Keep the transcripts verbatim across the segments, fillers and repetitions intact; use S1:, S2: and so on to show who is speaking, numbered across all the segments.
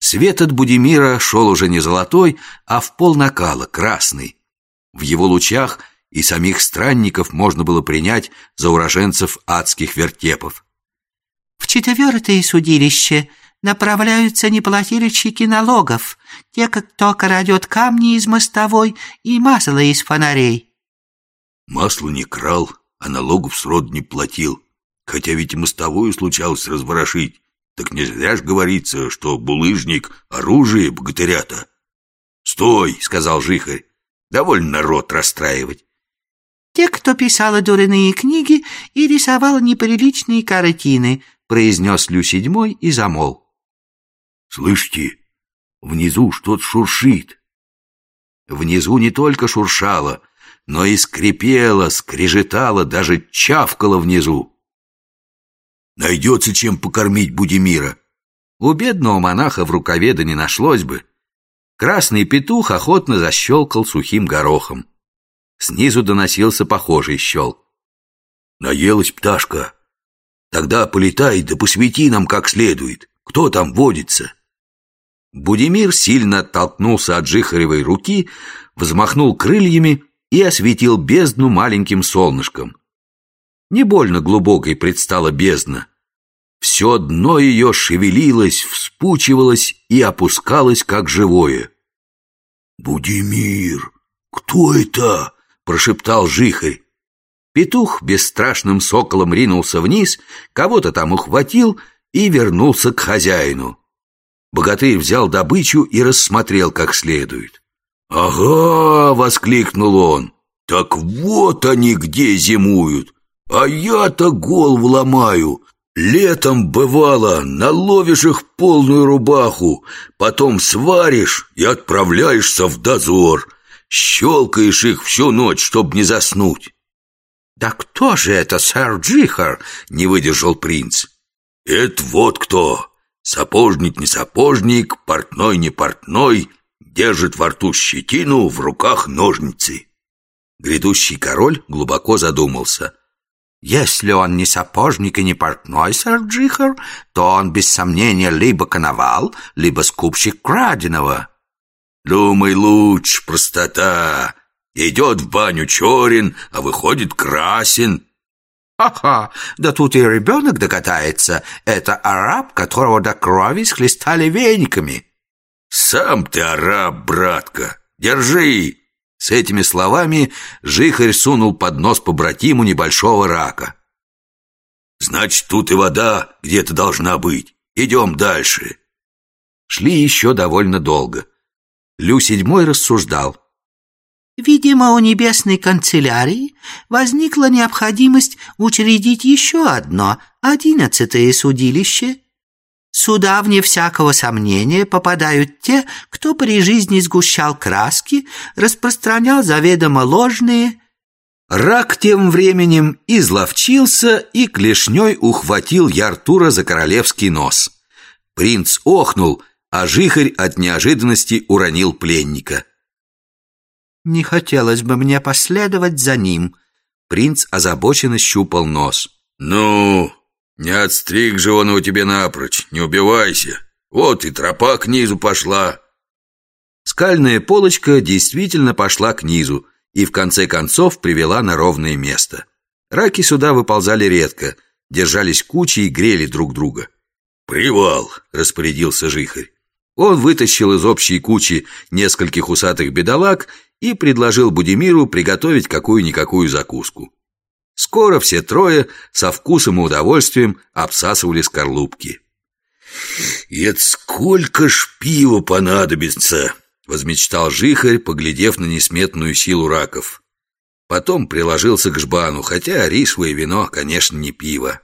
S1: Свет от Будимира шел уже не золотой, а в пол накала, красный. В его лучах и самих странников можно было принять за уроженцев адских вертепов.
S2: В четвертое судилище направляются неплательщики налогов, те, кто крадет камни из мостовой и масло из фонарей.
S3: Масло не крал, а налогов срод не платил, хотя ведь и мостовую случалось разворошить. Так не зря ж говорится, что булыжник — оружие богатыря-то. «Стой!» — сказал Жихарь. «Довольно народ расстраивать».
S2: «Те, кто писал дурные книги и рисовал неприличные картины», — произнес Лю седьмой и замолк.
S3: «Слышите, внизу что-то шуршит».
S1: Внизу не только шуршало, но и скрипело, скрежетало, даже чавкало внизу.
S3: Найдется чем покормить Будимира.
S1: У бедного монаха в рукаве да не нашлось бы. Красный петух охотно защелкал сухим горохом. Снизу доносился похожий щелк.
S3: Наелась пташка. Тогда полетай да посвети нам как следует. Кто там водится?
S1: Будимир сильно оттолкнулся от Жихаревой руки, взмахнул крыльями и осветил бездну маленьким солнышком. Не больно глубокой предстала бездна. Все дно ее шевелилось, вспучивалось и опускалось, как живое.
S3: «Будимир, кто это?» — прошептал Жихарь.
S1: Петух бесстрашным соколом ринулся вниз, кого-то там ухватил и вернулся к хозяину. Богатырь взял добычу и рассмотрел как следует.
S3: «Ага!» — воскликнул он. «Так вот они где зимуют! А я-то голову ломаю! Летом, бывало, наловишь их полную рубаху, потом сваришь и отправляешься в дозор. Щелкаешь их всю ночь, чтоб не заснуть».
S1: «Да кто же это, сэр Джихар?» — не выдержал принц.
S3: «Это вот кто! Сапожник не сапожник, портной не портной, держит во рту щетину, в руках ножницы».
S1: Грядущий король глубоко задумался.
S2: «Если он не сапожник и не портной, сэр Джихар, то он, без сомнения, либо коновал, либо скупщик краденого».
S3: «Думай лучше, простота. Идет в баню черен, а выходит красен».
S2: «Ха-ха, да тут и ребенок догадается. Это араб, которого до крови схлестали вениками».
S3: «Сам ты араб, братка. Держи».
S1: С этими словами Жихарь сунул под нос побратиму небольшого рака.
S3: «Значит, тут и вода где-то должна быть. Идем дальше».
S1: Шли еще довольно долго. Лю седьмой рассуждал.
S2: «Видимо, у небесной канцелярии возникла необходимость учредить еще одно, одиннадцатое судилище. Сюда, вне всякого сомнения, попадают те, кто при жизни сгущал краски, распространял заведомо ложные».
S1: Рак тем временем изловчился и клешней ухватил Яртура за королевский нос. Принц охнул, а Жихарь от неожиданности уронил пленника.
S2: «Не хотелось бы мне последовать за ним».
S1: Принц озабоченно щупал нос.
S3: «Ну, не отстриг же он у тебя напрочь, не убивайся. Вот и тропа к низу пошла».
S1: Скальная полочка действительно пошла к низу и в конце концов привела на ровное место. Раки сюда выползали редко, держались кучей и грели друг друга.
S3: «Привал!» —
S1: распорядился Жихарь. Он вытащил из общей кучи нескольких усатых бедолаг и предложил Будимиру приготовить какую-никакую закуску. Скоро все трое со вкусом и удовольствием обсасывали скорлупки.
S3: «И это сколько ж пива понадобится!» — возмечтал Жихарь, поглядев на несметную силу раков.
S1: Потом приложился к жбану, хотя рисовое вино, конечно, не пиво.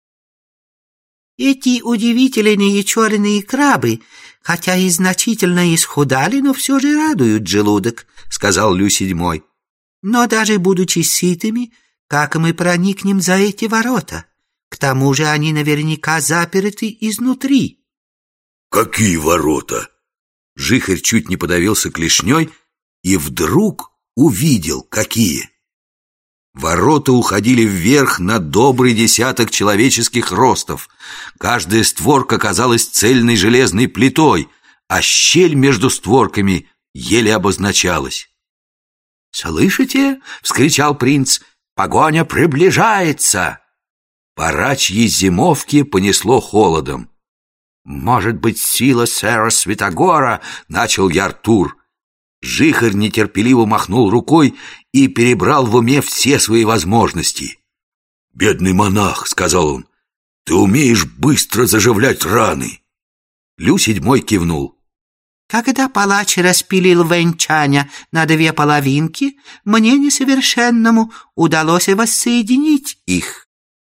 S2: «Эти удивительные черные крабы, хотя и значительно исхудали, но все же радуют желудок», — сказал Лю седьмой. «Но даже будучи сытыми, как мы проникнем за эти ворота? К тому же они наверняка заперты изнутри».
S3: «Какие ворота?»
S1: Жихарь чуть не подавился клешней и вдруг увидел, какие. Ворота уходили вверх на добрый десяток человеческих ростов. Каждая створка казалась цельной железной плитой, а щель между створками еле обозначалась. «Слышите?» — вскричал принц. «Погоня приближается!» Парачьи зимовки понесло холодом. «Может быть, сила сэра Святогора?» — начал я Артур. Жихарь нетерпеливо махнул рукой и перебрал в уме все свои возможности.
S3: «Бедный монах», — сказал он, — «ты умеешь быстро заживлять раны».
S1: Лю седьмой кивнул.
S2: Когда палач распилил венчаня на две половинки, мне несовершенному удалось воссоединить их.